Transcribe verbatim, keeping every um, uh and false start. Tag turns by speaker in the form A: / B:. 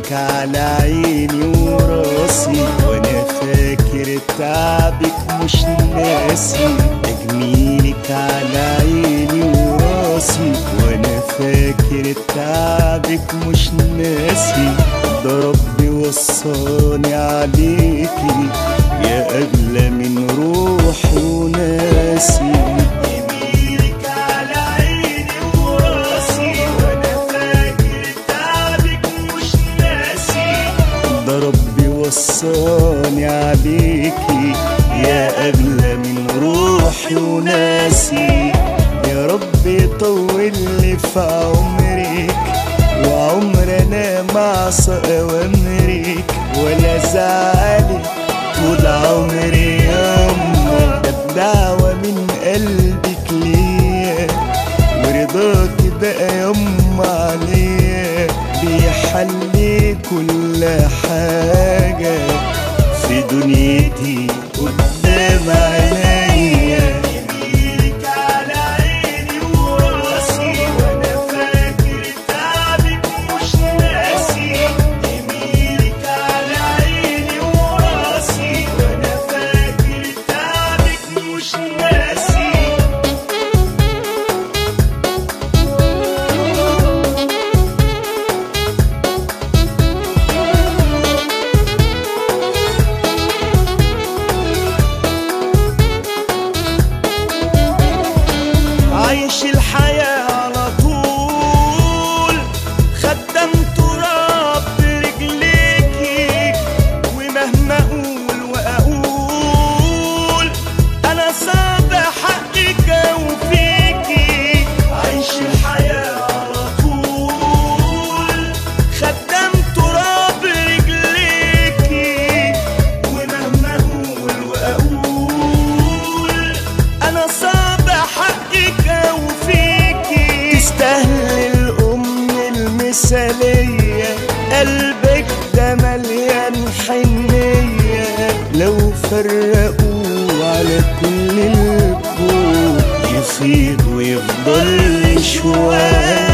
A: جميلك على عيني وراسي، وانا فاكر تعبك مش ناسي. جميلك على عيني وراسي، وانا فاكر تعبك مش ناسي. ده ربي وصاني عليكي يا أغلى من روحي وناسي. جميلك على عيني وراسي، وانا فاكر تعبك مش ناسي. ده ربي وصاني عليكي يا أغلى من روحي وناسي. يا رب يطول لي في عمرك، وعمر انا مع اوامرك ولا زعلك طول عمري ياما. ده بدعوة من قلبك ليا، ورضاكي بقى ياما عليا. بيحلي كل حاجة في دنيتي قدام عينيا. جميلك على عيني وراسي، وانا فاكر تعبك مش ناسي. جميلك على عيني وراسي، وانا فاكر تعبك مش ناسي. عايش الحياة على طول خدام تراب برجليكي، ومهما اقول واقول انا صعب حقك اوفيكي. عايش الحياة على طول خدام تراب برجليكي، ومهما اقول واقول انا صعب حقك اوفيكي. تستاهل الام المثالية، قلبك ده مليان حنية. لو فرقوا على كل الكون يفيض ويفضل شوية.